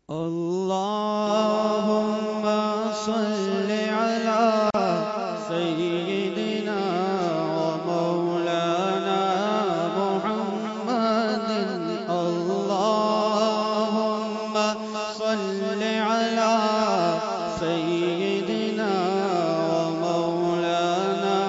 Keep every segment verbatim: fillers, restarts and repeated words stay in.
اللهم صل على سيدنا ومولانا محمد. اللهم صل على سيدنا ومولانا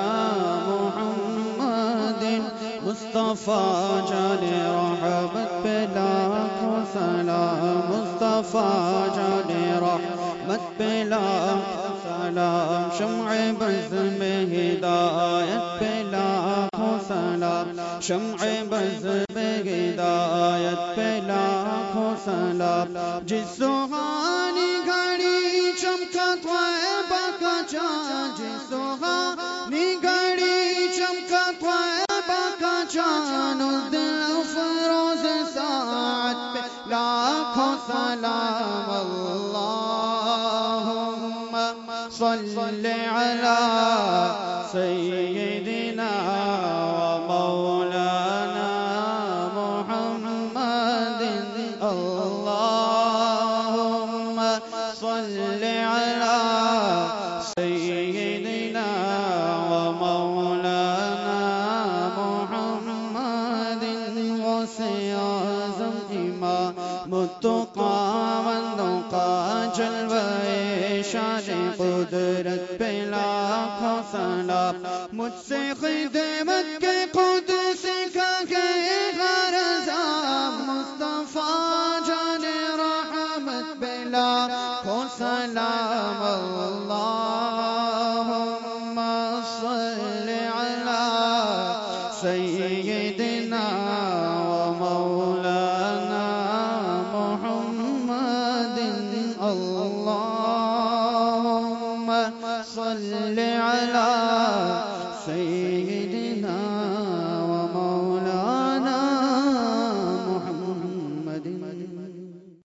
محمد. مصطفى جان رحمت پہ لاکھوں سلام. مصطفى جان رحمت پہ لاکھوں سلام. شمع بز میں ہدایت پہ لاکھوں سلام. شمع بز میں ہدایت پہ لاکھوں سلام. جس سہانی گھڑی چمکا طیبہ کا چاند. جس سہانی گھڑی چمکا طیبہ کا چاند. اس دل افروز ساعت پہ لاکھوں سلام. اللہم صل علی سیدنا ومولانا محمد. اللہم صل علی سیدنا ومولانا محمد. غوث اعظم امام التقی بندوں کا جلوہ شان قدرت پہ لاکھوں سلام. مجھ سے خدمت کے قدس کا گئے غرضا. مصطفیٰ جان رحمت پہ لاکھوں سلام. اللہم صل علی سیدنا ومولانا محمد. اللہم صل علی